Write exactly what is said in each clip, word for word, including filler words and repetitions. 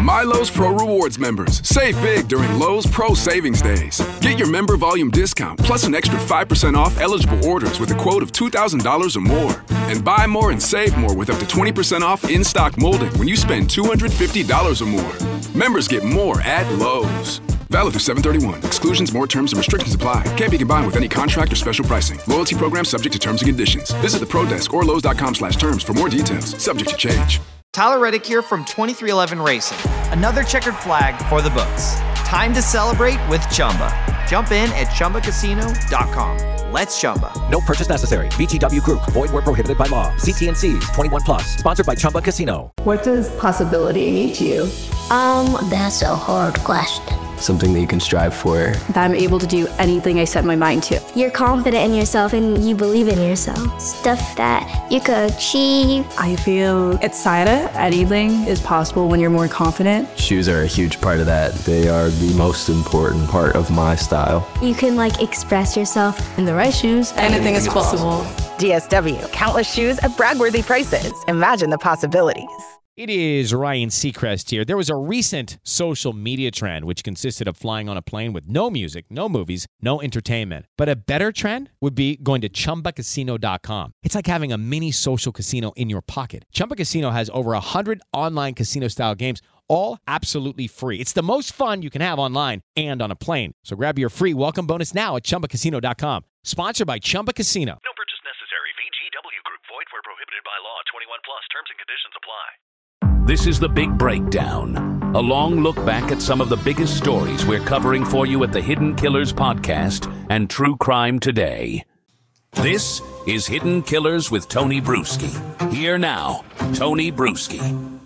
My Lowe's Pro Rewards members. Save big during Lowe's Pro Savings Days. Get your member volume discount plus an extra five percent off eligible orders with a quote of two thousand dollars or more. And buy more and save more with up to twenty percent off in-stock molding when you spend two hundred fifty dollars or more. Members get more at Lowe's. Valid through seven thirty-one. Exclusions, more terms, and restrictions apply. Can't be combined with any contract or special pricing. Loyalty program subject to terms and conditions. Visit the Pro Desk or Lowe's.com slash terms for more details. Subject to change. Tyler Reddick here from twenty-three eleven Racing. Another checkered flag for the books. Time to celebrate with Chumba. Jump in at Chumba Casino dot com. Let's Chumba. No purchase necessary. V G W Group. Void where prohibited by law. See T and C's. twenty-one plus. Sponsored by Chumba Casino. What does possibility mean to you? Um, that's a hard question. Something that you can strive for. That I'm able to do anything I set my mind to. You're confident in yourself and you believe in yourself. Stuff that you could achieve. I feel excited. Anything is possible when you're more confident. Shoes are a huge part of that. They are the most important part of my style. You can like express yourself. In the right shoes, anything, anything is possible. possible. D S W. Countless shoes at brag-worthy prices. Imagine the possibilities. It is Ryan Seacrest here. There was a recent social media trend which consisted of flying on a plane with no music, no movies, no entertainment. But a better trend would be going to Chumba Casino dot com. It's like having a mini social casino in your pocket. Chumba Casino has over one hundred online casino-style games, all absolutely free. It's the most fun you can have online and on a plane. So grab your free welcome bonus now at Chumba Casino dot com. Sponsored by Chumba Casino. No purchase necessary. V G W Group. Void where prohibited by law. twenty-one plus. Terms and conditions apply. This is The Big Breakdown, a long look back at some of the biggest stories we're covering for you at the Hidden Killers podcast and True Crime Today. This is Hidden Killers with Tony Bruschi. Here now, Tony Bruschi.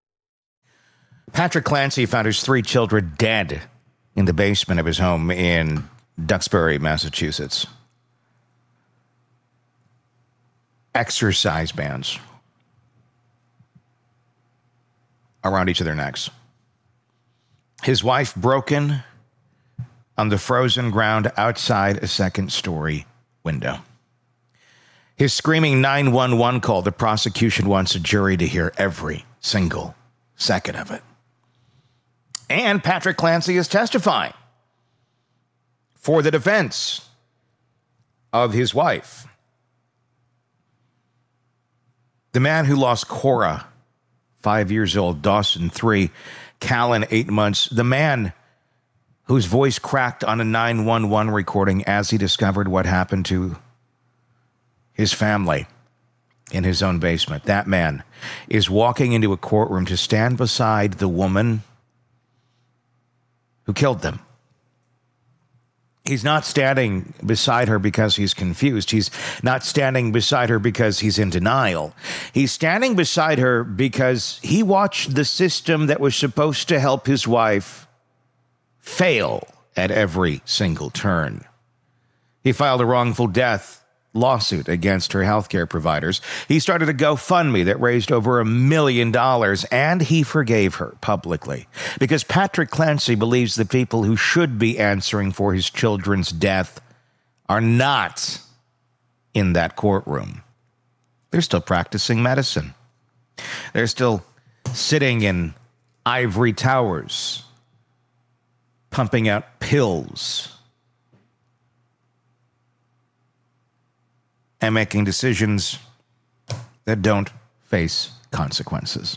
Patrick Clancy found his three children dead in the basement of his home in Duxbury, Massachusetts. Exercise bands around each of their necks. His wife broken on the frozen ground outside a second-story window. His screaming nine one one call, the prosecution wants a jury to hear every single second of it. And Patrick Clancy is testifying for the defense of his wife. The man who lost Cora, five years old, Dawson, three, Callan, eight months. The man whose voice cracked on a nine one one recording as he discovered what happened to his family in his own basement. That man is walking into a courtroom to stand beside the woman who killed them. He's not standing beside her because he's confused. He's not standing beside her because he's in denial. He's standing beside her because he watched the system that was supposed to help his wife fail at every single turn. He filed a wrongful death lawsuit against her healthcare providers. He started a GoFundMe that raised over a million dollars, and he forgave her publicly because Patrick Clancy believes the people who should be answering for his children's death are not in that courtroom. They're still practicing medicine. They're still sitting in ivory towers, pumping out pills and making decisions that don't face consequences.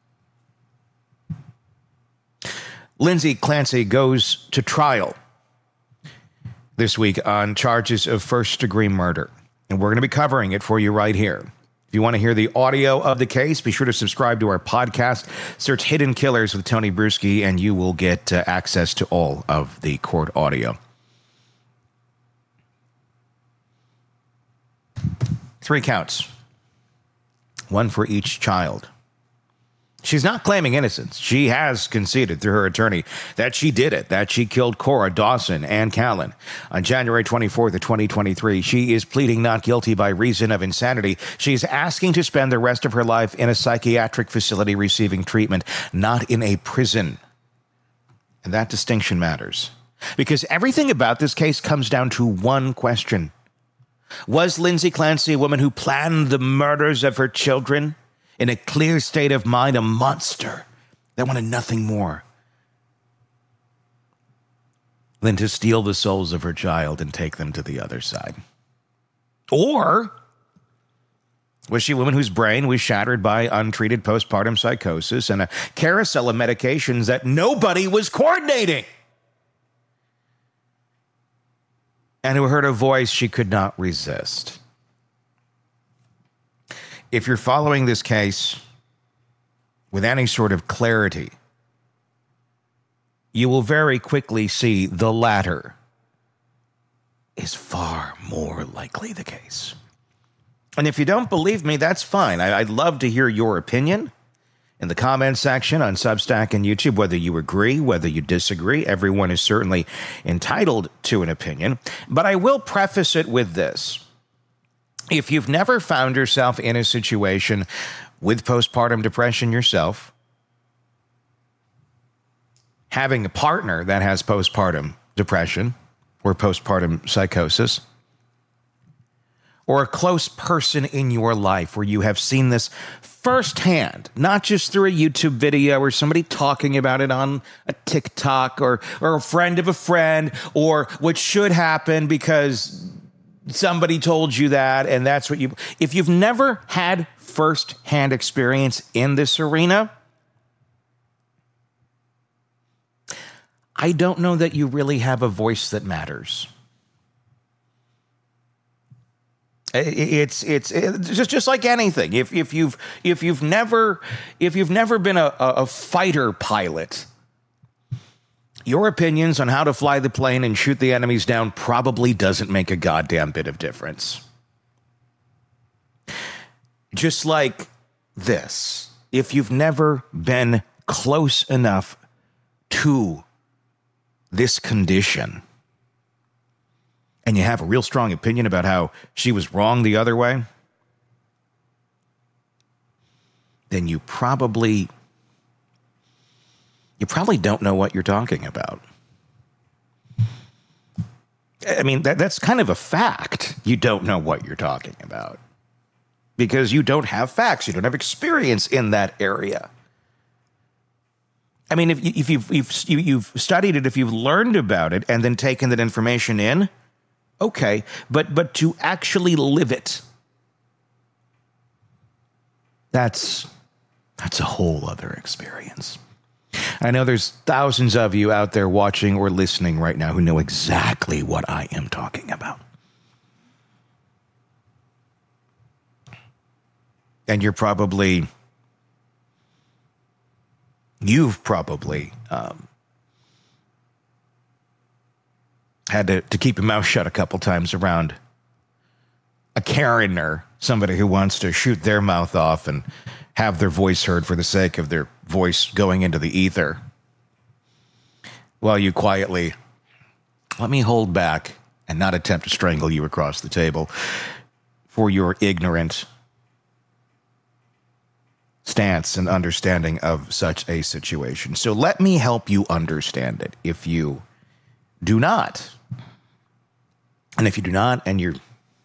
Lindsay Clancy goes to trial this week on charges of first-degree murder, and we're going to be covering it for you right here. If you want to hear the audio of the case, be sure to subscribe to our podcast. Search Hidden Killers with Tony Bruschi, and you will get uh, access to all of the court audio. Three counts. One for each child. She's not claiming innocence. She has conceded through her attorney that she did it, that she killed Cora, Dawson, and Callan. On January twenty-fourth of twenty twenty-three, she is pleading not guilty by reason of insanity. She's asking to spend the rest of her life in a psychiatric facility receiving treatment, not in a prison. And that distinction matters, because everything about this case comes down to one question. Was Lindsay Clancy a woman who planned the murders of her children? In a clear state of mind, a monster They wanted nothing more than to steal the souls of her child and take them to the other side. Or was she a woman whose brain was shattered by untreated postpartum psychosis and a carousel of medications that nobody was coordinating? And who heard a voice she could not resist. If you're following this case with any sort of clarity, you will very quickly see the latter is far more likely the case. And if you don't believe me, that's fine. I, I'd love to hear your opinion in the comment section on Substack and YouTube, whether you agree, whether you disagree. Everyone is certainly entitled to an opinion. But I will preface it with this. If you've never found yourself in a situation with postpartum depression yourself, having a partner that has postpartum depression or postpartum psychosis, or a close person in your life where you have seen this firsthand, not just through a YouTube video or somebody talking about it on a TikTok or, or a friend of a friend, or what should happen because somebody told you that and that's what you... If you've never had firsthand experience in this arena, I don't know that you really have a voice that matters. It's it's it's just just like anything. If if you've if you've never if you've never been a, a fighter pilot, your opinions on how to fly the plane and shoot the enemies down probably doesn't make a goddamn bit of difference. Just like this, if you've never been close enough to this condition, and you have a real strong opinion about how she was wrong the other way, then you probably, you probably don't know what you're talking about. I mean, that, that's kind of a fact. You don't know what you're talking about because you don't have facts. You don't have experience in that area. I mean, if, if you've, you've, you've studied it, if you've learned about it and then taken that information in, okay, but but to actually live it, that's that's a whole other experience. I know there's thousands of you out there watching or listening right now who know exactly what I am talking about. And you're probably, you've probably um, had to, to keep your mouth shut a couple times around a Karen or somebody who wants to shoot their mouth off and have their voice heard for the sake of their voice going into the ether, while you quietly, let me hold back and not attempt to strangle you across the table for your ignorant stance and understanding of such a situation. So let me help you understand it if you do not. And if you do not, and you're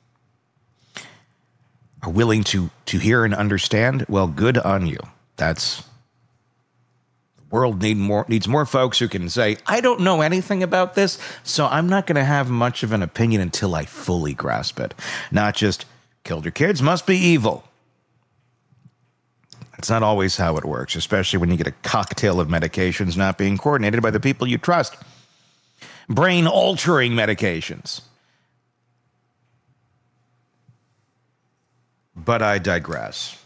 are willing to to hear and understand, well, good on you. That's the world need more needs more folks who can say, I don't know anything about this, so I'm not going to have much of an opinion until I fully grasp it. Not just killed your kids, must be evil. That's not always how it works, especially when you get a cocktail of medications not being coordinated by the people you trust. Brain-altering medications. But I digress.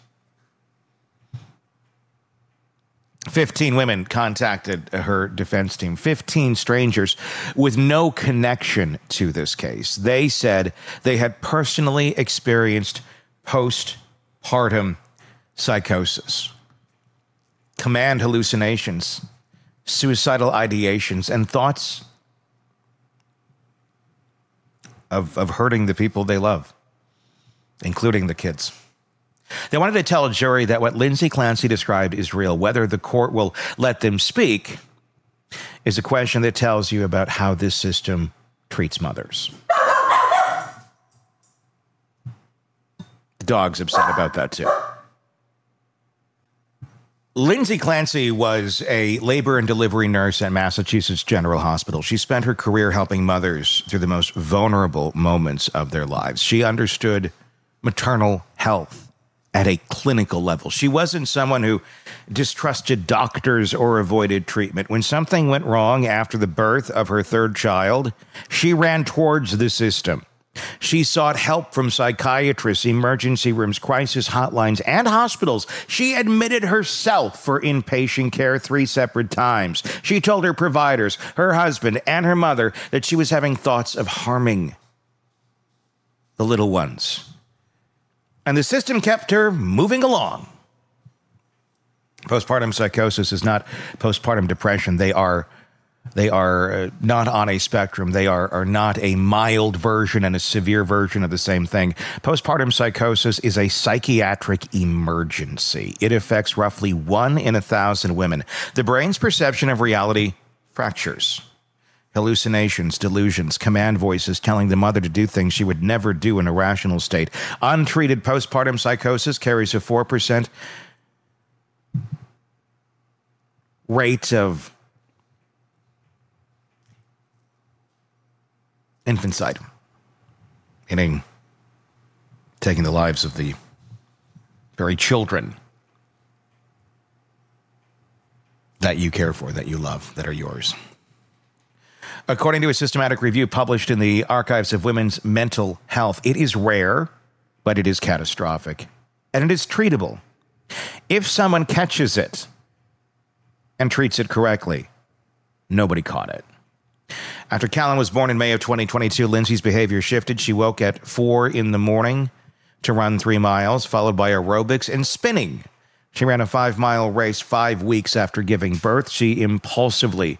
fifteen women contacted her defense team. fifteen strangers with no connection to this case. They said they had personally experienced postpartum psychosis, command hallucinations, suicidal ideations, and thoughts of, of hurting the people they love, including the kids. They wanted to tell a jury that what Lindsay Clancy described is real. Whether the court will let them speak is a question that tells you about how this system treats mothers. The dog's upset about that too. Lindsay Clancy was a labor and delivery nurse at Massachusetts General Hospital. She spent her career helping mothers through the most vulnerable moments of their lives. She understood maternal health at a clinical level. She wasn't someone who distrusted doctors or avoided treatment. When something went wrong after the birth of her third child, she ran towards the system. She sought help from psychiatrists, emergency rooms, crisis hotlines, and hospitals. She admitted herself for inpatient care three separate times. She told her providers, her husband, and her mother that she was having thoughts of harming the little ones. And the system kept her moving along. Postpartum psychosis is not postpartum depression. They are They are uh, not on a spectrum. They are, are not a mild version and a severe version of the same thing. Postpartum psychosis is a psychiatric emergency. It affects roughly one in a thousand women. The brain's perception of reality fractures. Hallucinations, delusions, command voices telling the mother to do things she would never do in a rational state. Untreated postpartum psychosis carries a four percent rate of infanticide, meaning taking the lives of the very children that you care for, that you love, that are yours. According to a systematic review published in the Archives of Women's Mental Health, it is rare, but it is catastrophic, and it is treatable. If someone catches it and treats it correctly, nobody caught it. After Callan was born in May of twenty twenty-two, Lindsay's behavior shifted. She woke at four in the morning to run three miles, followed by aerobics and spinning. She ran a five-mile race five weeks after giving birth. She impulsively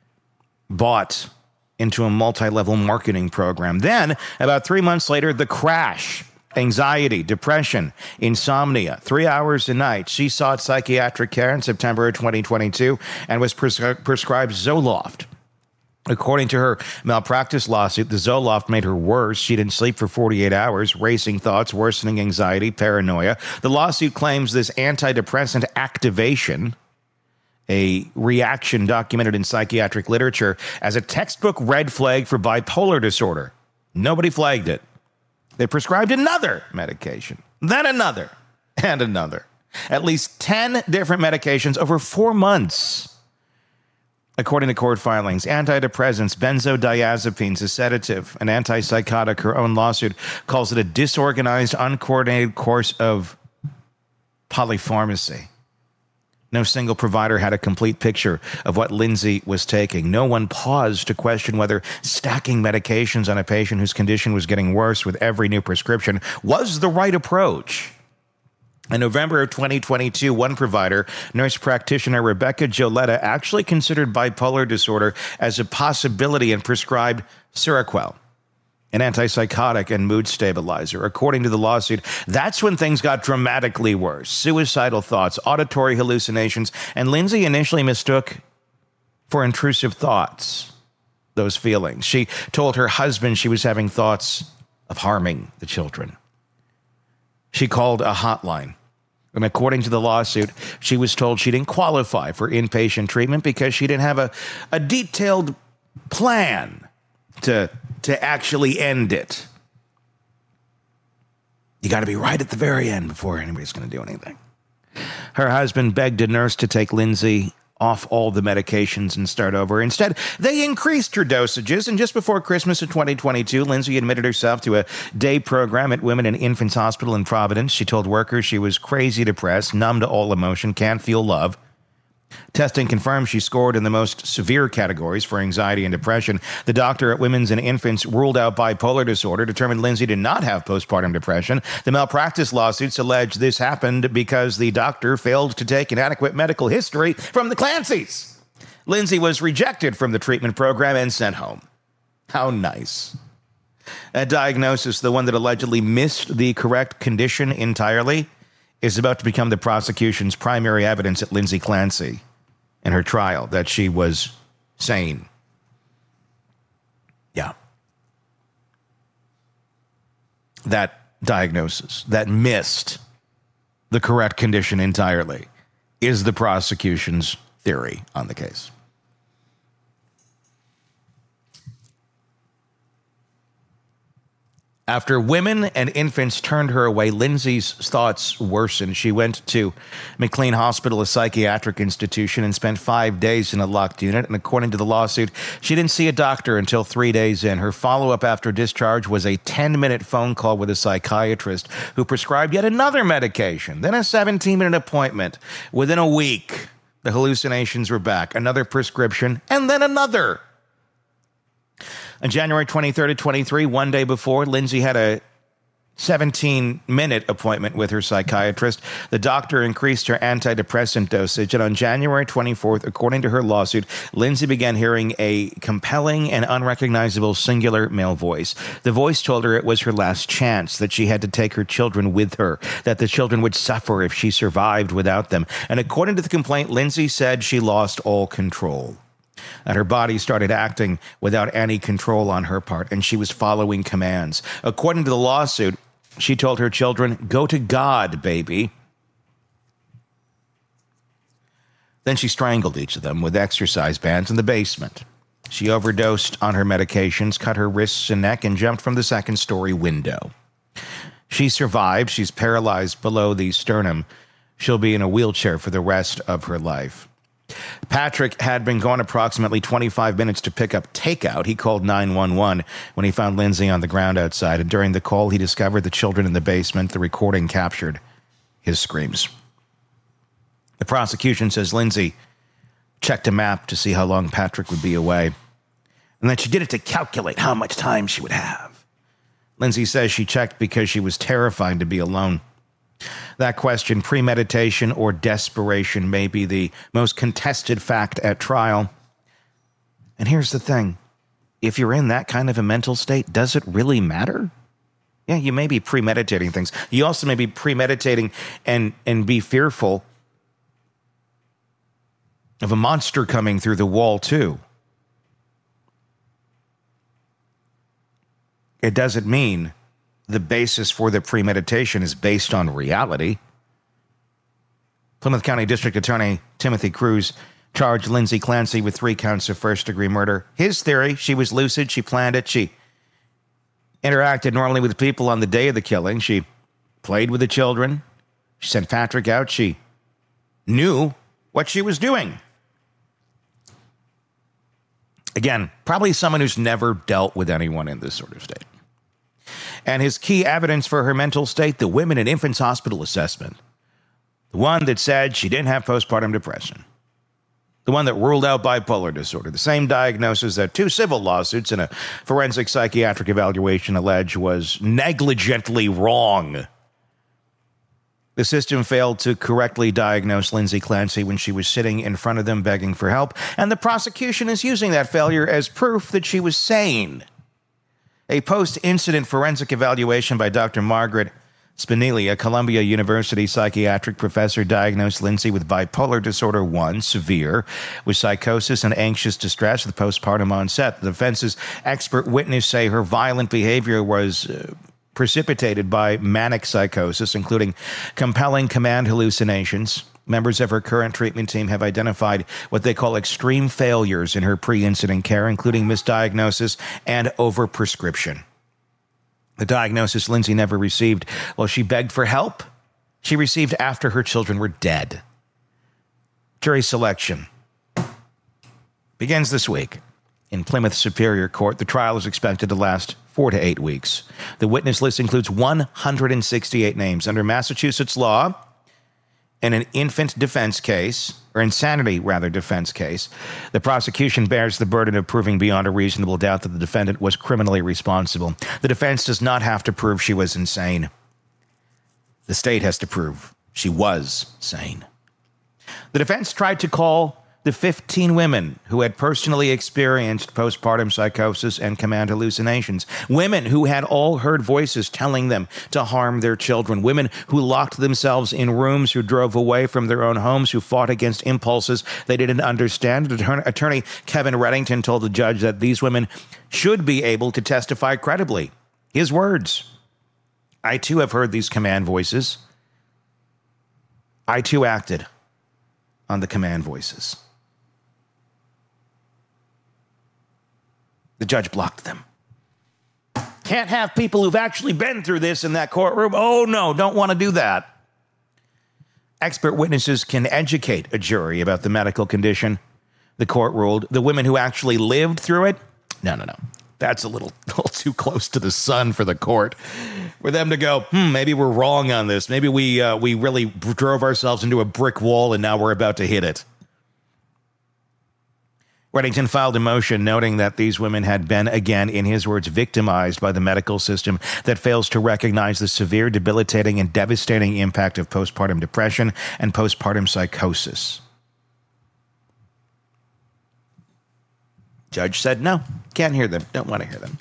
bought into a multi-level marketing program. Then, about three months later, the crash. Anxiety, depression, insomnia, three hours a night. She sought psychiatric care in September of twenty twenty-two and was pres- prescribed Zoloft. According to her malpractice lawsuit, the Zoloft made her worse. She didn't sleep for forty-eight hours, racing thoughts, worsening anxiety, paranoia. The lawsuit claims this antidepressant activation, a reaction documented in psychiatric literature, as a textbook red flag for bipolar disorder. Nobody flagged it. They prescribed another medication, then another, and another. At least ten different medications over four months. According to court filings, antidepressants, benzodiazepines, a sedative, an antipsychotic, her own lawsuit calls it a disorganized, uncoordinated course of polypharmacy. No single provider had a complete picture of what Lindsay was taking. No one paused to question whether stacking medications on a patient whose condition was getting worse with every new prescription was the right approach. In November of twenty twenty-two, one provider, nurse practitioner Rebecca Joletta, actually considered bipolar disorder as a possibility and prescribed Seroquel, an antipsychotic and mood stabilizer. According to the lawsuit, that's when things got dramatically worse. Suicidal thoughts, auditory hallucinations, and Lindsay initially mistook for intrusive thoughts those feelings. She told her husband she was having thoughts of harming the children. She called a hotline. And according to the lawsuit, she was told she didn't qualify for inpatient treatment because she didn't have a, a detailed plan to, to actually end it. You got to be right at the very end before anybody's going to do anything. Her husband begged a nurse to take Lindsay off all the medications and start over. Instead, they increased her dosages, and just before Christmas of twenty twenty-two, Lindsay admitted herself to a day program at Women and Infants Hospital in Providence. She told workers she was crazy depressed, numb to all emotion, can't feel love. Testing confirmed she scored in the most severe categories for anxiety and depression. The doctor at Women's and Infants ruled out bipolar disorder, determined Lindsay did not have postpartum depression. The malpractice lawsuits allege this happened because the doctor failed to take an adequate medical history from the Clancys. Lindsay was rejected from the treatment program and sent home. How nice. A diagnosis, the one that allegedly missed the correct condition entirely, is about to become the prosecution's primary evidence at Lindsay Clancy in her trial that she was sane. Yeah. That diagnosis, that missed the correct condition entirely, is the prosecution's theory on the case. After women and infants turned her away, Lindsay's thoughts worsened. She went to McLean Hospital, a psychiatric institution, and spent five days in a locked unit. And according to the lawsuit, she didn't see a doctor until three days in. Her follow-up after discharge was a ten-minute phone call with a psychiatrist who prescribed yet another medication, then a seventeen-minute appointment. Within a week, the hallucinations were back. Another prescription, and then another. On January twenty-third of twenty-three, one day before, Lindsay had a seventeen-minute appointment with her psychiatrist. The doctor increased her antidepressant dosage, and on January twenty-fourth, according to her lawsuit, Lindsay began hearing a compelling and unrecognizable singular male voice. The voice told her it was her last chance, that she had to take her children with her, that the children would suffer if she survived without them. And according to the complaint, Lindsay said she lost all control, that her body started acting without any control on her part, and she was following commands. According to the lawsuit, she told her children, "Go to God, baby." Then she strangled each of them with exercise bands in the basement. She overdosed on her medications, cut her wrists and neck, and jumped from the second-story window. She survived. She's paralyzed below the sternum. She'll be in a wheelchair for the rest of her life. Patrick had been gone approximately twenty-five minutes to pick up takeout. He called nine one one when he found Lindsay on the ground outside, and during the call, he discovered the children in the basement. The recording captured his screams. The prosecution says Lindsay checked a map to see how long Patrick would be away, and then she did it to calculate how much time she would have. Lindsay says she checked because she was terrified to be alone. That question, premeditation or desperation, may be the most contested fact at trial. And here's the thing. If you're in that kind of a mental state, does it really matter? Yeah, you may be premeditating things. You also may be premeditating and, and be fearful of a monster coming through the wall, too. It doesn't mean the basis for the premeditation is based on reality. Plymouth County District Attorney Timothy Cruz charged Lindsay Clancy with three counts of first-degree murder. His theory, she was lucid, she planned it, she interacted normally with people on the day of the killing, she played with the children, she sent Patrick out, she knew what she was doing. Again, probably someone who's never dealt with anyone in this sort of state. And his key evidence for her mental state, the Women and Infants Hospital assessment. The one that said she didn't have postpartum depression. The one that ruled out bipolar disorder. The same diagnosis that two civil lawsuits and a forensic psychiatric evaluation allege was negligently wrong. The system failed to correctly diagnose Lindsay Clancy when she was sitting in front of them begging for help, and the prosecution is using that failure as proof that she was sane. A post-incident forensic evaluation by Doctor Margaret Spinelli, a Columbia University psychiatric professor, diagnosed Lindsay with bipolar disorder one, severe, with psychosis and anxious distress with postpartum onset. The defense's expert witness say her violent behavior was uh, precipitated by manic psychosis, including compelling command hallucinations. Members of her current treatment team have identified what they call extreme failures in her pre-incident care, including misdiagnosis and overprescription. The diagnosis Lindsay never received while she begged for help, she received after her children were dead. Jury selection begins this week in Plymouth Superior Court. The trial is expected to last four to eight weeks. The witness list includes one hundred sixty-eight names. Under Massachusetts law, in an infant defense case, or insanity, rather, defense case, the prosecution bears the burden of proving beyond a reasonable doubt that the defendant was criminally responsible. The defense does not have to prove she was insane. The state has to prove she was sane. The defense tried to call the fifteen women who had personally experienced postpartum psychosis and command hallucinations. Women who had all heard voices telling them to harm their children. Women who locked themselves in rooms, who drove away from their own homes, who fought against impulses they didn't understand. Attorney Kevin Reddington told the judge that these women should be able to testify credibly. His words, "I too have heard these command voices. I too acted. on the command voices. The judge blocked them. Can't have people who've actually been through this in that courtroom. Oh, no, don't want to do that. Expert witnesses can educate a jury about the medical condition, the court ruled. The women who actually lived through it, no, no, no. That's a little, little too close to the sun for the court. For them to go, hmm, maybe we're wrong on this. Maybe we uh, we really drove ourselves into a brick wall and now we're about to hit it. Reddington filed a motion noting that these women had been, again, in his words, victimized by the medical system that fails to recognize the severe, debilitating, and devastating impact of postpartum depression and postpartum psychosis. Judge said, no, can't hear them, don't want to hear them.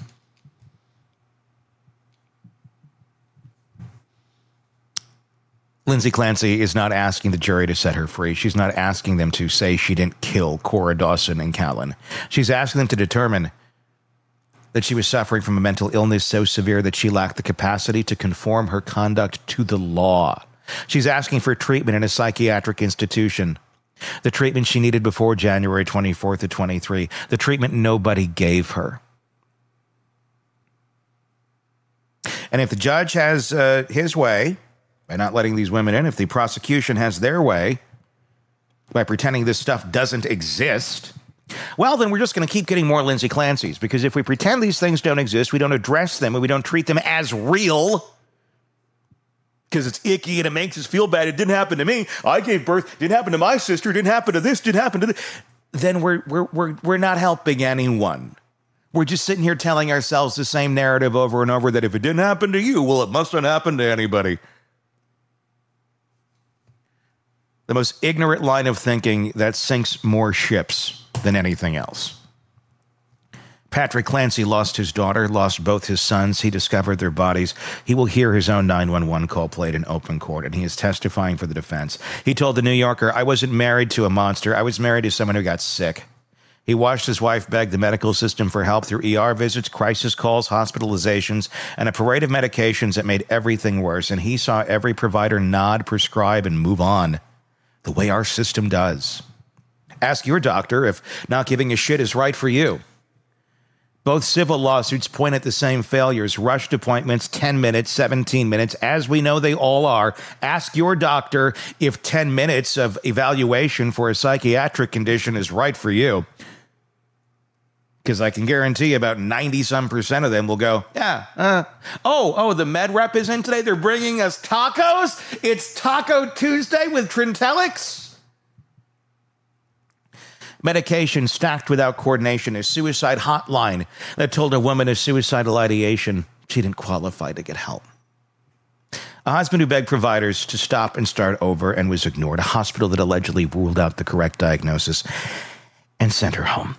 Lindsay Clancy is not asking the jury to set her free. She's not asking them to say she didn't kill Cora Dawson and Callan. She's asking them to determine that she was suffering from a mental illness so severe that she lacked the capacity to conform her conduct to the law. She's asking for treatment in a psychiatric institution. The treatment she needed before January twenty-fourth of twenty-three. The treatment nobody gave her. And if the judge has uh, his way, by not letting these women in, if the prosecution has their way, by pretending this stuff doesn't exist, well, then we're just going to keep getting more Lindsay Clancy's. Because if we pretend these things don't exist, we don't address them, and we don't treat them as real, because it's icky and it makes us feel bad. It didn't happen to me. I gave birth. Didn't happen to my sister. Didn't happen to this. Didn't happen to this. Then we're we're we're we're not helping anyone. We're just sitting here telling ourselves the same narrative over and over that if it didn't happen to you, well, it must not happen to anybody. The most ignorant line of thinking that sinks more ships than anything else. Patrick Clancy lost his daughter, lost both his sons. He discovered their bodies. He will hear his own nine one one call played in open court, and he is testifying for the defense. He told The New Yorker, I wasn't married to a monster. I was married to someone who got sick. He watched his wife beg the medical system for help through E R visits, crisis calls, hospitalizations, and a parade of medications that made everything worse. And he saw every provider nod, prescribe, and move on, the way our system does. Ask your doctor if not giving a shit is right for you. Both civil lawsuits point at the same failures. Rushed appointments, ten minutes, seventeen minutes, as we know they all are. Ask your doctor if ten minutes of evaluation for a psychiatric condition is right for you. Because I can guarantee about ninety-some percent of them will go, yeah, uh, oh, oh, the med rep is in today? They're bringing us tacos? It's Taco Tuesday with Trintellix? Medication stacked without coordination, a suicide hotline that told a woman of suicidal ideation she didn't qualify to get help. A husband who begged providers to stop and start over and was ignored. A hospital that allegedly ruled out the correct diagnosis and sent her home.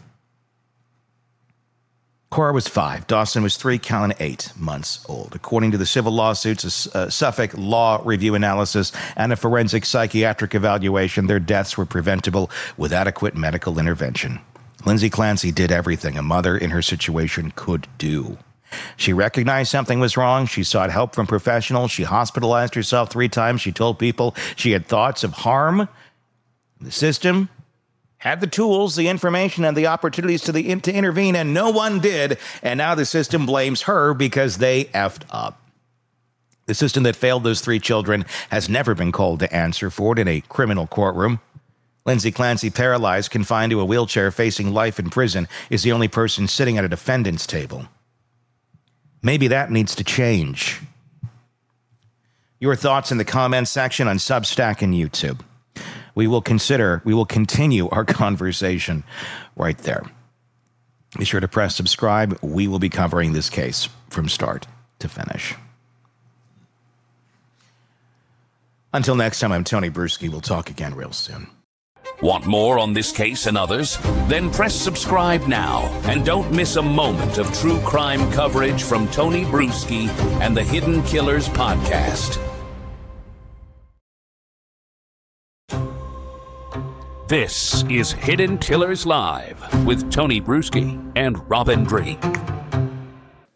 Cora was five. Dawson was three. Callan eight months old. According to the civil lawsuits, a Suffolk Law Review analysis, and a forensic psychiatric evaluation, their deaths were preventable with adequate medical intervention. Lindsay Clancy did everything a mother in her situation could do. She recognized something was wrong. She sought help from professionals. She hospitalized herself three times. She told people she had thoughts of harm. The system had the tools, the information, and the opportunities to, the, to intervene, and no one did. And now the system blames her because they effed up. The system that failed those three children has never been called to answer for it in a criminal courtroom. Lindsay Clancy, paralyzed, confined to a wheelchair, facing life in prison, is the only person sitting at a defendant's table. Maybe that needs to change. Your thoughts in the comments section on Substack and YouTube. We will consider, we will continue our conversation right there. Be sure to press subscribe. We will be covering this case from start to finish. Until next time, I'm Tony Bruschi. We'll talk again real soon. Want more on this case and others? Then press subscribe now and don't miss a moment of true crime coverage from Tony Bruschi and the Hidden Killers podcast. This is Hidden Killers Live with Tony Bruschi and Robin Drake.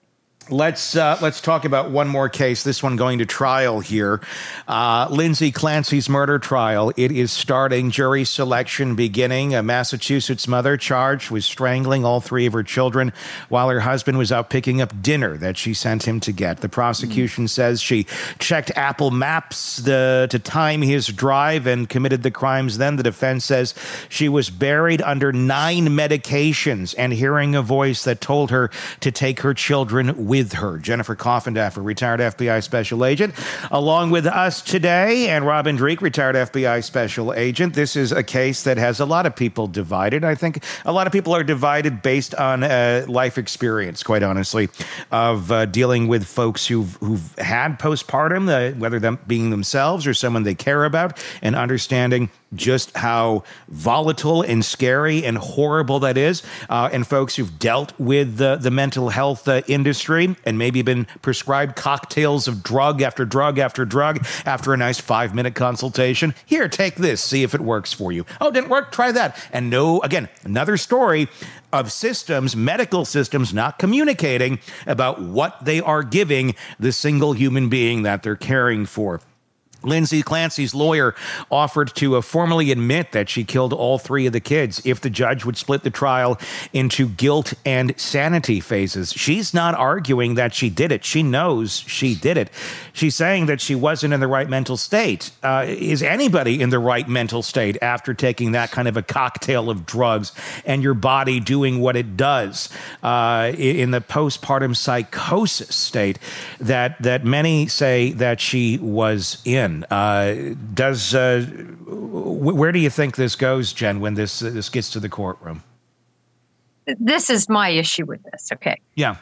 Let's uh, let's talk about one more case, this one going to trial here. Uh, Lindsay Clancy's murder trial. It is starting, jury selection beginning. A Massachusetts mother charged with strangling all three of her children while her husband was out picking up dinner that she sent him to get. The prosecution mm. says she checked Apple Maps the, to time his drive and committed the crimes then. The defense says she was buried under nine medications and hearing a voice that told her to take her children with with her. Jennifer Coffindaffer, retired F B I special agent, along with us today, and Robin Dreeke, retired F B I special agent. This is a case that has a lot of people divided. I think a lot of people are divided based on uh, life experience, quite honestly, of uh, dealing with folks who've, who've had postpartum, uh, whether them being themselves or someone they care about, and understanding just how volatile and scary and horrible that is, uh, and folks who've dealt with the, the mental health uh, industry and maybe been prescribed cocktails of drug after drug after drug after a nice five-minute consultation. Here, take this, see if it works for you. Oh, didn't work? Try that. And no, again, another story of systems, medical systems, not communicating about what they are giving the single human being that they're caring for. Lindsay Clancy's lawyer offered to uh, formally admit that she killed all three of the kids if the judge would split the trial into guilt and sanity phases. She's not arguing that she did it. She knows she did it. She's saying that she wasn't in the right mental state. Uh, is anybody in the right mental state after taking that kind of a cocktail of drugs and your body doing what it does uh, in the postpartum psychosis state that, that many say that she was in? Uh, does uh, w- where do you think this goes, Jen, when this uh, this gets to the courtroom? This is my issue with this. Okay. Yeah.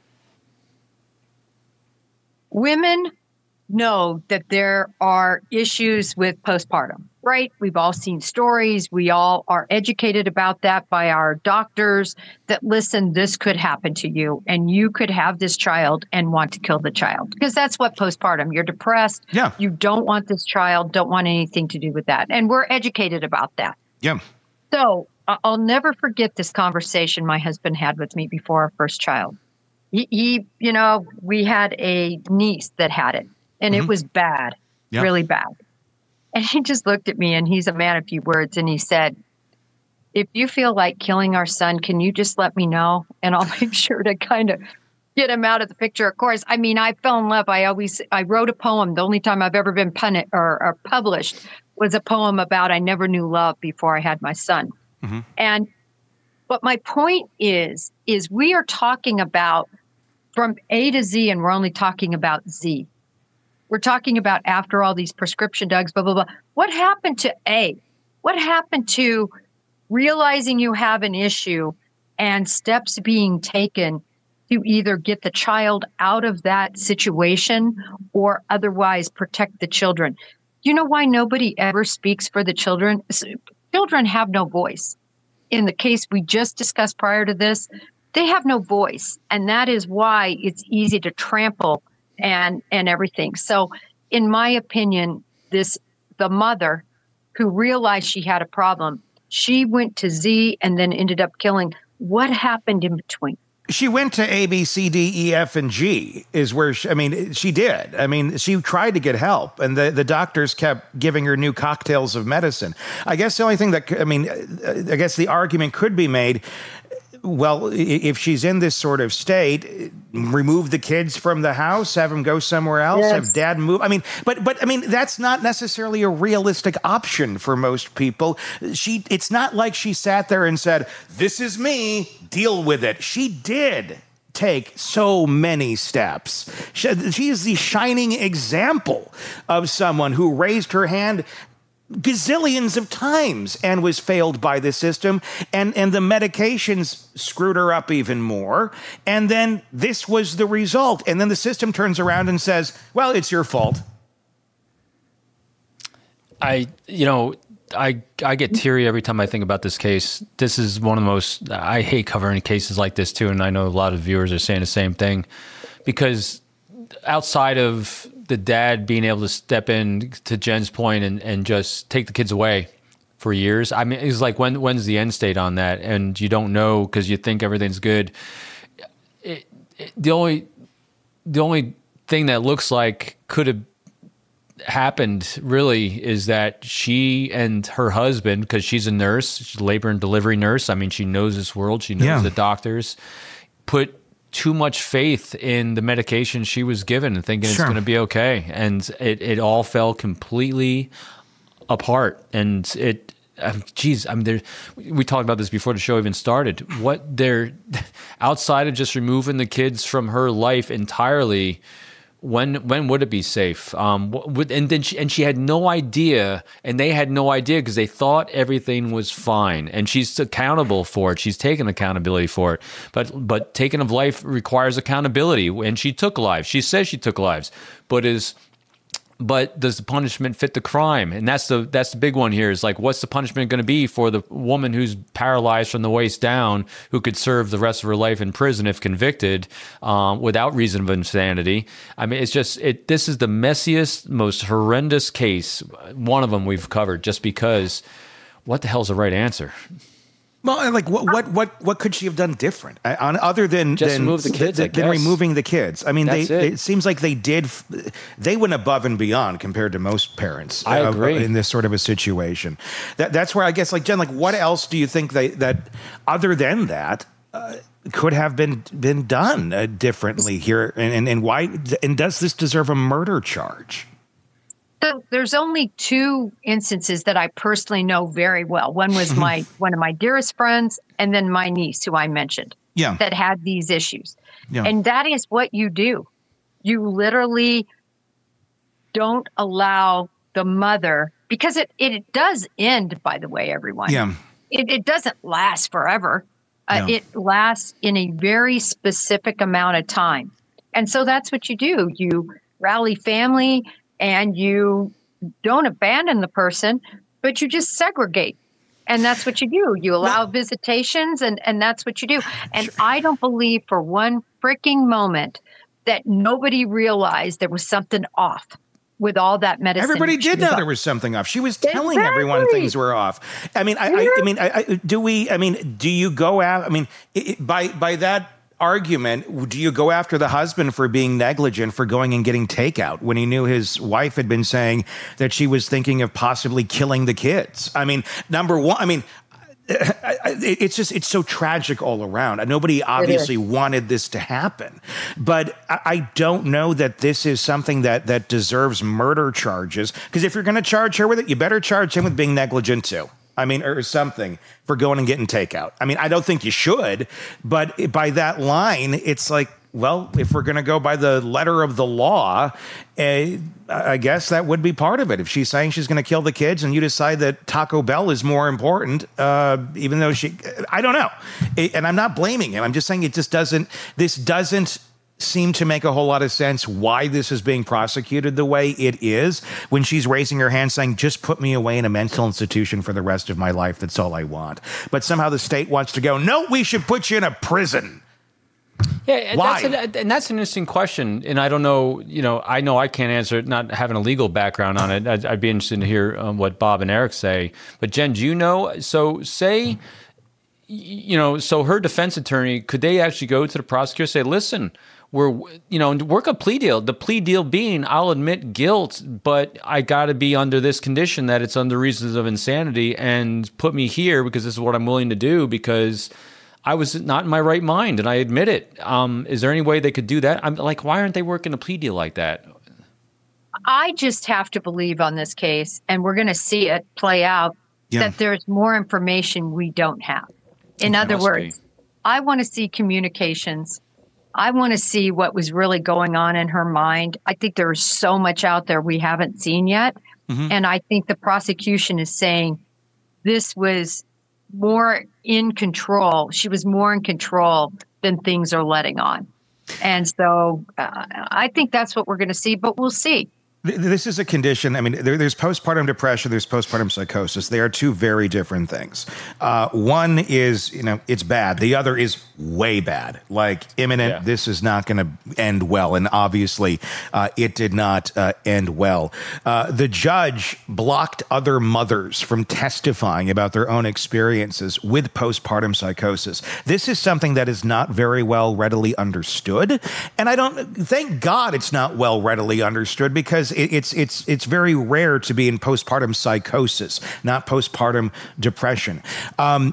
Women know that there are issues with postpartum, right? We've all seen stories. We all are educated about that by our doctors that, listen, this could happen to you and you could have this child and want to kill the child, because that's what postpartum, you're depressed. Yeah. You don't want this child, don't want anything to do with that. And we're educated about that. Yeah. So I'll never forget this conversation my husband had with me before our first child. He, he you know, we had a niece that had it. And mm-hmm. it was bad, yep. really bad. And he just looked at me, and he's a man of few words, and he said, if you feel like killing our son, can you just let me know? And I'll make sure to kind of get him out of the picture. Of course, I mean, I fell in love. I always, I wrote a poem. The only time I've ever been pun- or, or published was a poem about I never knew love before I had my son. Mm-hmm. And, but my point is, is we are talking about from A to Z, and we're only talking about Z. We're talking about after all these prescription drugs, blah, blah, blah. What happened to A? What happened to realizing you have an issue and steps being taken to either get the child out of that situation or otherwise protect the children? Do you know why nobody ever speaks for the children? Children have no voice. In the case we just discussed prior to this, they have no voice. And that is why it's easy to trample and and everything. So in my opinion, this the mother who realized she had a problem, she went to Z and then ended up killing. What happened in between? She went to A, B, C, D, E, F, and G is where, she, I mean, she did. I mean, she tried to get help, and the, the doctors kept giving her new cocktails of medicine. I guess the only thing that, I mean, I guess the argument could be made, well, if she's in this sort of state, remove the kids from the house, have them go somewhere else, yes. have dad move. I mean, but but I mean, that's not necessarily a realistic option for most people. She, it's not like she sat there and said, "This is me, deal with it." She did take so many steps. She, she is the shining example of someone who raised her hand gazillions of times and was failed by the system, and and the medications screwed her up even more, and then this was the result, and then the system turns around and says, well, it's your fault. I you know I I get teary every time I think about this case. This is one of the most, I hate covering cases like this too, and I know a lot of viewers are saying the same thing, because outside of the dad being able to step in, to Jen's point, and, and just take the kids away for years. I mean, it's like, when when's the end state on that? And you don't know because you think everything's good. It, it, the only the only thing that looks like could have happened really is that she and her husband, because she's a nurse, she's a labor and delivery nurse. I mean, she knows this world. She knows Yeah. the doctors. Put too much faith in the medication she was given and thinking Sure. it's going to be okay. And it, it all fell completely apart. And it, uh, geez, I mean, there, we talked about this before the show even started. What they're, outside of just removing the kids from her life entirely, when when would it be safe? Um, what would, and then she, and she had no idea, and they had no idea because they thought everything was fine. And she's accountable for it. She's taken accountability for it. But but taking of life requires accountability, and she took lives. She says she took lives, but is but does the punishment fit the crime? And that's the that's the big one here. Is like, what's the punishment going to be for the woman who's paralyzed from the waist down, who could serve the rest of her life in prison if convicted, um, without reason of insanity? I mean, it's just it. This is the messiest, most horrendous case. One of them we've covered, just because. What the hell's the right answer? Well, like what what what what could she have done different, uh, on other than Just than, remove the kids, than, I than guess. removing the kids? I mean, they, That's it. it seems like they did. f- They went above and beyond compared to most parents. I uh, agree. in this sort of a situation. That that's where I guess, like Jen, like what else do you think they that other than that uh, could have been been done uh, differently here, and, and and why? And does this deserve a murder charge? So there's only two instances that I personally know very well. One was my one of my dearest friends, and then my niece, who I mentioned, Yeah. that had these issues. Yeah. And that is what you do. You literally don't allow the mother, because it, it does end, by the way, everyone. Yeah. It, it doesn't last forever. Uh, Yeah. It lasts in a very specific amount of time. And so that's what you do. You rally family, and you don't abandon the person, but you just segregate. And that's what you do. You allow visitations, and, and that's what you do. And I don't believe for one freaking moment that nobody realized there was something off with all that medicine. Everybody she did was know on. there was something off. She was telling everyone Exactly. things were off. I mean, I, I, I mean, I, I, do we? I mean, do you go out? I mean, it, it- by by that argument, do you go after the husband for being negligent, for going and getting takeout when he knew his wife had been saying that she was thinking of possibly killing the kids? I mean, number one, I mean. I- I- It's just, it's so tragic all around. Nobody obviously wanted this to happen, but I I don't know that this is something that, that deserves murder charges. Because if you're going to charge her with it, you better charge him with being negligent too. I mean, or something for going and getting takeout. I mean, I don't think you should, but by that line, it's like, well, if we're going to go by the letter of the law, eh, I guess that would be part of it. If she's saying she's going to kill the kids and you decide that Taco Bell is more important, uh, even though she, I don't know. It- and I'm not blaming him. I'm just saying it just doesn't, this doesn't seem to make a whole lot of sense why this is being prosecuted the way it is, when she's raising her hand saying, just put me away in a mental institution for the rest of my life. That's all I want. But somehow the state wants to go, no, we should put you in a prison. Yeah, and Why? That's an, and that's an interesting question. And I don't know, you know, I know I can't answer it, not having a legal background on it. I'd, I'd be interested to hear um, what Bob and Eric say. But Jen, do you know? So say, you know, so her defense attorney, could they actually go to the prosecutor and say, listen, we're, you know, work a plea deal. The plea deal being, I'll admit guilt, but I got to be under this condition that it's under reasons of insanity, and put me here because this is what I'm willing to do, because I was not in my right mind, and I admit it. Um, is there any way they could do that? I'm like, why aren't they working a plea deal like that? I just have to believe on this case, and we're going to see it play out, Yeah. that there's more information we don't have. In There other must words, be. I want to see communications. I want to see what was really going on in her mind. I think there's so much out there we haven't seen yet. Mhm. And I think the prosecution is saying this was more in control. She was more in control than things are letting on. And so uh, I think that's what we're going to see, but we'll see. This is a condition. I mean, there, there's postpartum depression, there's postpartum psychosis. They are two very different things. Uh, one is, you know, it's bad. The other is way bad, like imminent. Yeah. This is not going to end well. And obviously, uh, it did not uh, end well. Uh, the judge blocked other mothers from testifying about their own experiences with postpartum psychosis. This is something that is not very well readily understood. And I don't, thank God it's not well readily understood, because It, it's it's it's very rare to be in postpartum psychosis, not postpartum depression. Um,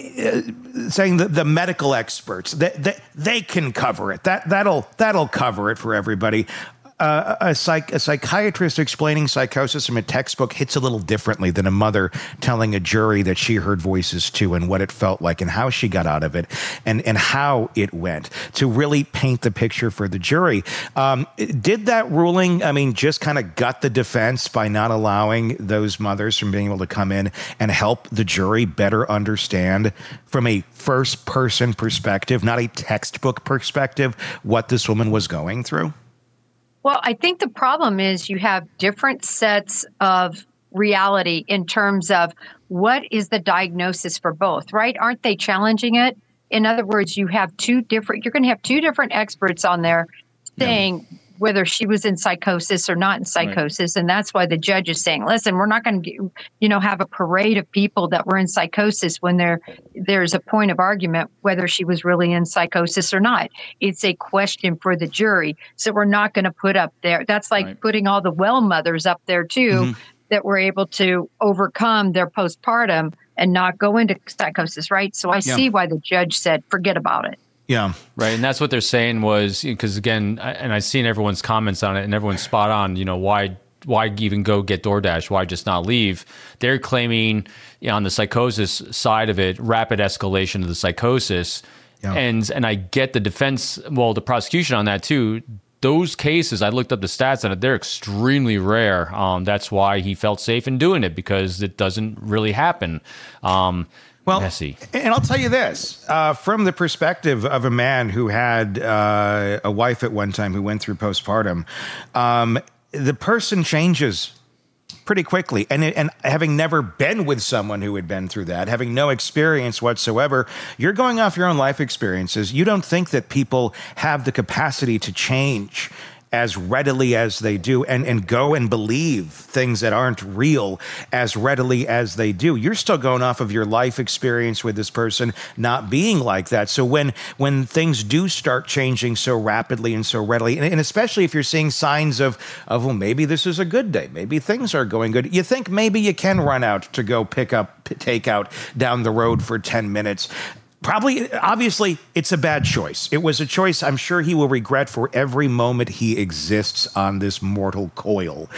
saying that the medical experts that they, they can cover it. That that'll that'll cover it for everybody. Uh, a, psych, a psychiatrist explaining psychosis from a textbook hits a little differently than a mother telling a jury that she heard voices too, and what it felt like and how she got out of it, and, and how it went, to really paint the picture for the jury. Um, did that ruling, I mean, just kind of gut the defense by not allowing those mothers from being able to come in and help the jury better understand from a first person perspective, not a textbook perspective, what this woman was going through? Well, I think the problem is you have different sets of reality in terms of what is the diagnosis for both, right? Aren't they challenging it? In other words, you have two different, you're going to have two different experts on there saying yeah. whether she was in psychosis or not in psychosis. Right. And that's why the judge is saying, listen, we're not going to, you know, have a parade of people that were in psychosis when there there's a point of argument whether she was really in psychosis or not. It's a question for the jury. So we're not going to put up there. That's like right. putting all the well mothers up there too, mm-hmm. that were able to overcome their postpartum and not go into psychosis, right? So I yeah. see why the judge said, forget about it. Yeah. Right. And that's what they're saying was, because again, I, and I've seen everyone's comments on it and everyone's spot on, you know, why why even go get DoorDash? Why just not leave? They're claiming, you know, on the psychosis side of it, rapid escalation of the psychosis. Yeah. And and I get the defense, well, the prosecution on that too. Those cases, I looked up the stats on it, they're extremely rare. Um, that's why he felt safe in doing it, because it doesn't really happen. Um, Well, messy. And I'll tell you this, uh, from the perspective of a man who had uh, a wife at one time who went through postpartum, um, the person changes pretty quickly. And, and having never been with someone who had been through that, having no experience whatsoever, you're going off your own life experiences. You don't think that people have the capacity to change as readily as they do, and, and go and believe things that aren't real as readily as they do. You're still going off of your life experience with this person not being like that. So when when things do start changing so rapidly and so readily, and, and especially if you're seeing signs of, of, well, maybe this is a good day, maybe things are going good, you think maybe you can run out to go pick up takeout down the road for ten minutes. Probably, obviously, it's a bad choice. It was a choice I'm sure he will regret for every moment he exists on this mortal coil.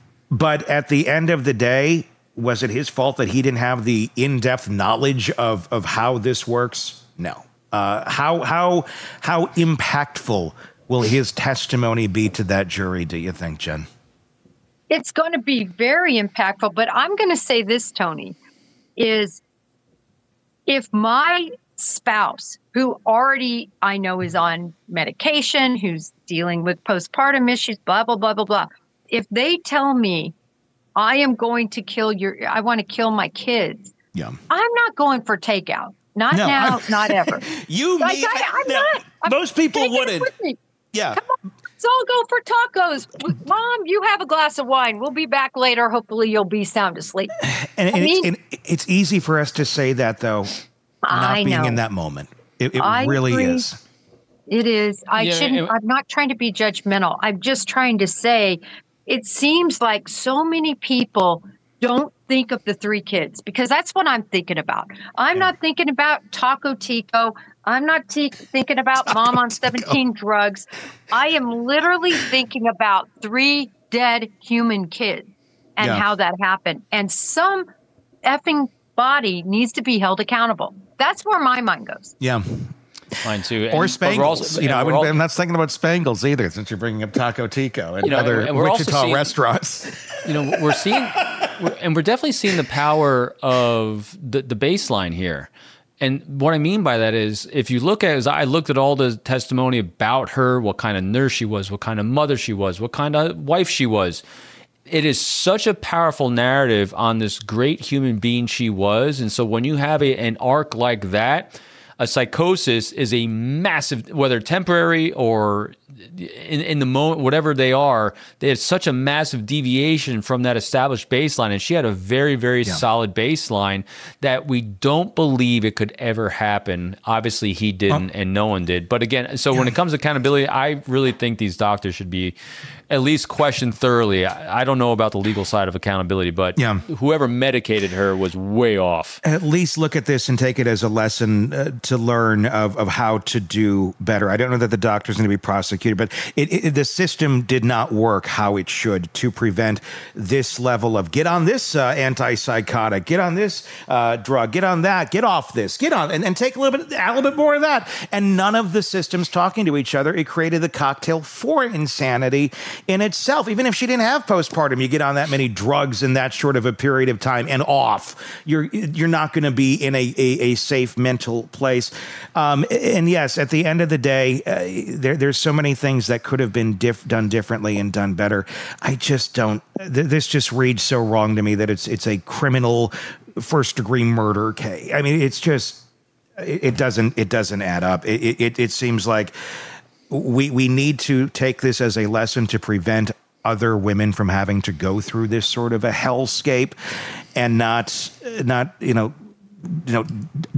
But at the end of the day, was it his fault that he didn't have the in-depth knowledge of, of how this works? No. Uh, how how how impactful will his testimony be to that jury, do you think, Jen? It's going to be very impactful, but I'm going to say this, Tony, is if my spouse, who already I know is on medication, who's dealing with postpartum issues, blah, blah, blah, blah, blah. If they tell me I am going to kill your, I want to kill my kids, yeah. I'm not going for takeout. Not no, now, I'm, not ever. You like, mean, I, I'm no, not. I'm most people wouldn't. With me. Yeah. Come on. Let's all go for tacos. Mom, you have a glass of wine. We'll be back later. Hopefully you'll be sound asleep. And, and, I mean, it's, and it's easy for us to say that, though, not I being know. in that moment. It, it I really agree. is. It is. I Yeah, shouldn't, it- I'm not trying to be judgmental. I'm just trying to say it seems like so many people don't think of the three kids, because that's what I'm thinking about. I'm Yeah. not thinking about Taco Tico. I'm not t- thinking about Taco mom on Tico. seventeen drugs. I am literally thinking about three dead human kids and Yeah. how that happened. And some effing body needs to be held accountable. That's where my mind goes. Yeah. Mine too. Or And- but we're Spangles. also- you know, I and we're wouldn't, all- I'm not thinking about Spangles either, since you're bringing up Taco Tico and You know, other and we're also Wichita seeing- restaurants. You know, we're seeing, we're, and we're definitely seeing the power of the, the baseline here. And what I mean by that is, if you look at it, I looked at all the testimony about her, what kind of nurse she was, what kind of mother she was, what kind of wife she was. It is such a powerful narrative on this great human being she was. And so when you have a, an arc like that, a psychosis is a massive, whether temporary or in, in the moment, whatever they are, there's such a massive deviation from that established baseline. And she had a very, very yeah. solid baseline that we don't believe it could ever happen. Obviously, he didn't, um, and no one did. But again, so yeah. when it comes to accountability, I really think these doctors should be at least questioned thoroughly. I, I don't know about the legal side of accountability, but yeah. whoever medicated her was way off. At least look at this and take it as a lesson uh, to learn of, of how to do better. I don't know that the doctor's going to be prosecuted, but it, it, the system did not work how it should to prevent this level of get on this uh, antipsychotic, get on this uh, drug, get on that, get off this, get on, and, and take a little bit, a little bit more of that. And none of the systems talking to each other. It created the cocktail for insanity in itself. Even if she didn't have postpartum, you get on that many drugs in that short of a period of time and off, you're you're not going to be in a, a, a safe mental place. Um, and yes, at the end of the day, uh, there, there's so many things that could have been diff- done differently and done better. I just don't, th- this just reads so wrong to me that it's it's a criminal first degree murder case. I mean, it's just, it, it doesn't, it doesn't add up. It, it, it seems like We we need to take this as a lesson to prevent other women from having to go through this sort of a hellscape, and not not you know you know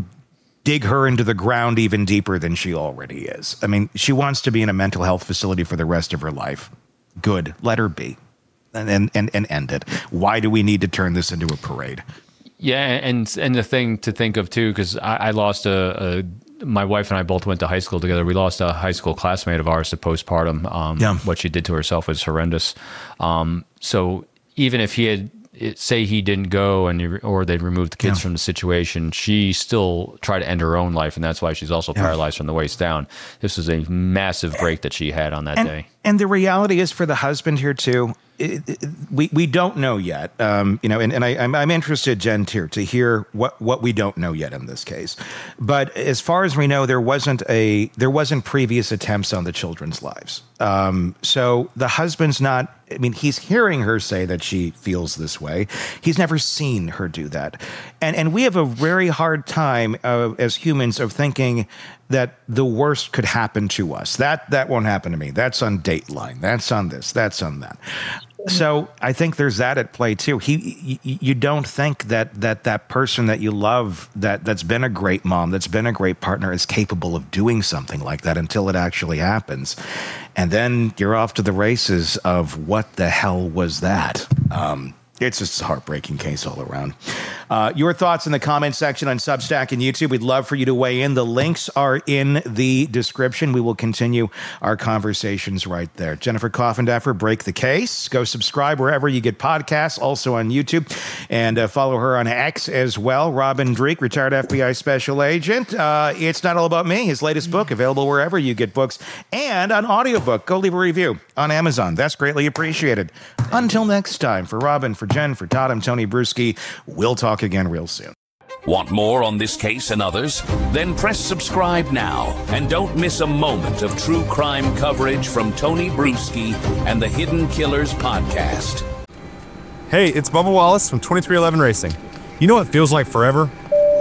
dig her into the ground even deeper than she already is. I mean, she wants to be in a mental health facility for the rest of her life. Good, let her be, and and and, and end it. Why do we need to turn this into a parade? Yeah, and and the thing to think of too, because I, I lost a. a my wife and I both went to high school together. We lost a high school classmate of ours to postpartum. Um, yeah. What she did to herself was horrendous. Um, so even if he had, it, say he didn't go and or they'd removed the kids yeah. from the situation, she still tried to end her own life, and that's why she's also yeah. paralyzed from the waist down. This was a massive break that she had on that and, day. And the reality is for the husband here too, It, it, we we don't know yet, um, you know, and, and I, I'm I'm interested, Jen, here to hear what, what we don't know yet in this case. But as far as we know, there wasn't a there wasn't previous attempts on the children's lives. Um, so the husband's not. I mean, he's hearing her say that she feels this way. He's never seen her do that, and and we have a very hard time uh, as humans of thinking that the worst could happen to us. That that won't happen to me. That's on Dateline. That's on this. That's on that. So I think there's that at play too. He, you, you don't think that that that person that you love, that that's been a great mom, that's been a great partner, is capable of doing something like that until it actually happens, and then you're off to the races of what the hell was that? Um, It's just a heartbreaking case all around. Uh, your thoughts in the comment section on Substack and YouTube. We'd love for you to weigh in. The links are in the description. We will continue our conversations right there. Jennifer Coffindaffer, Break the Case. Go subscribe wherever you get podcasts, also on YouTube. And uh, follow her on X as well. Robin Dreeke, retired F B I special agent. Uh, It's Not All About Me, his latest book, available wherever you get books. And on audiobook, go leave a review on Amazon. That's greatly appreciated. Until next time, for Robin, for Jen, for Todd, I'm Tony Bruschi. We'll talk again real soon. Want more on this case and others? Then press subscribe now and don't miss a moment of true crime coverage from Tony Bruschi and the Hidden Killers podcast. Hey, it's Bubba Wallace from twenty-three eleven Racing. You know what feels like forever?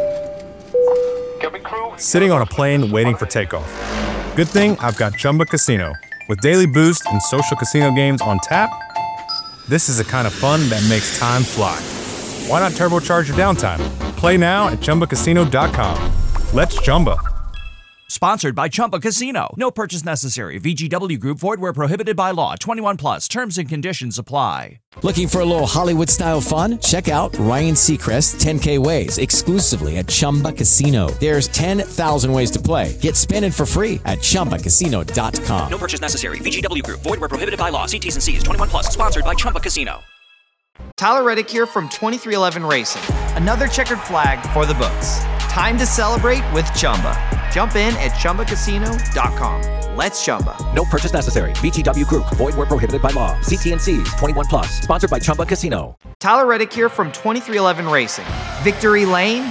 Sitting on a plane waiting for takeoff. Good thing I've got Chumba Casino. With daily boost and social casino games on tap, this is the kind of fun that makes time fly. Why not turbocharge your downtime? Play now at Chumba Casino dot com. Let's Chumba. Sponsored by Chumba Casino. No purchase necessary. V G W Group. Void where prohibited by law. twenty-one plus. Terms and conditions apply. Looking for a little Hollywood-style fun? Check out Ryan Seacrest's ten K Ways exclusively at Chumba Casino. There's ten thousand ways to play. Get spinning for free at Chumba Casino dot com. No purchase necessary. V G W Group. Void where prohibited by law. See T's and C's. twenty-one plus. Sponsored by Chumba Casino. Tyler Reddick here from twenty-three eleven Racing. Another checkered flag for the books. Time to celebrate with Chumba. Jump in at Chumba Casino dot com. Let's Chumba. No purchase necessary. V G W Group. Void where prohibited by law. See T and C's. twenty-one plus. Sponsored by Chumba Casino. Tyler Reddick here from twenty-three eleven Racing. Victory Lane?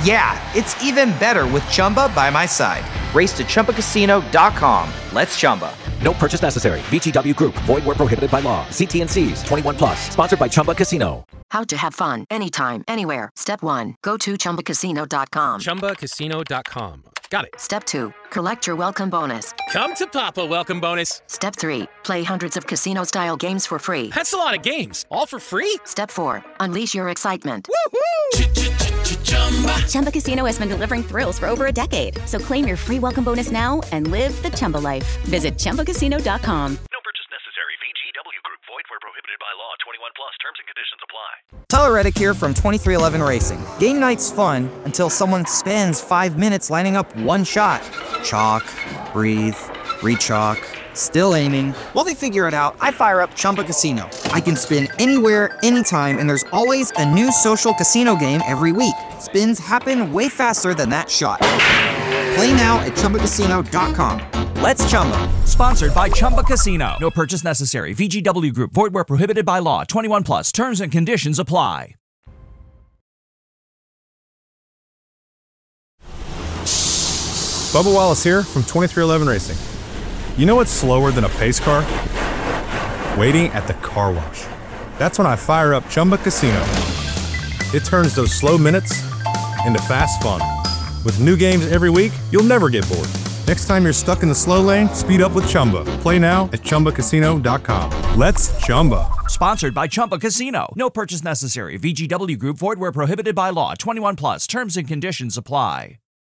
Yeah, it's even better with Chumba by my side. Race to Chumba Casino dot com. Let's Chumba. No purchase necessary. V G W Group. Void where prohibited by law. See T N Cs. twenty-one plus. Sponsored by Chumba Casino. How to have fun anytime, anywhere. Step one. Go to Chumba Casino dot com. Chumba Casino dot com. Got it. Step two. Collect your welcome bonus. Come to Papa welcome bonus. Step three. Play hundreds of casino-style games for free. That's a lot of games. All for free? Step four. Unleash your excitement. Woohoo! Chumba Casino has been delivering thrills for over a decade. So claim your free welcome bonus now and live the Chumba life. Visit Chumba Casino dot com. No purchase necessary. V G W Group. Void where prohibited by law. twenty-one plus. Terms and conditions apply. Tyler Reddick here from twenty-three eleven Racing. Game night's fun until someone spends five minutes lining up one shot. Chalk, breathe, re-chalk, still aiming. While they figure it out, I fire up Chumba Casino. I can spin anywhere, anytime, and there's always a new social casino game every week. Spins happen way faster than that shot. Play now at Chumba Casino dot com. Let's Chumba. Sponsored by Chumba Casino. No purchase necessary. V G W Group. Void where prohibited by law. twenty-one plus. Terms and conditions apply. Bubba Wallace here from twenty-three eleven Racing. You know what's slower than a pace car? Waiting at the car wash. That's when I fire up Chumba Casino. It turns those slow minutes into fast fun. With new games every week, you'll never get bored. Next time you're stuck in the slow lane, speed up with Chumba. Play now at Chumba Casino dot com. Let's Chumba. Sponsored by Chumba Casino. No purchase necessary. V G W Group. Void where prohibited by law. twenty-one plus. Terms and conditions apply.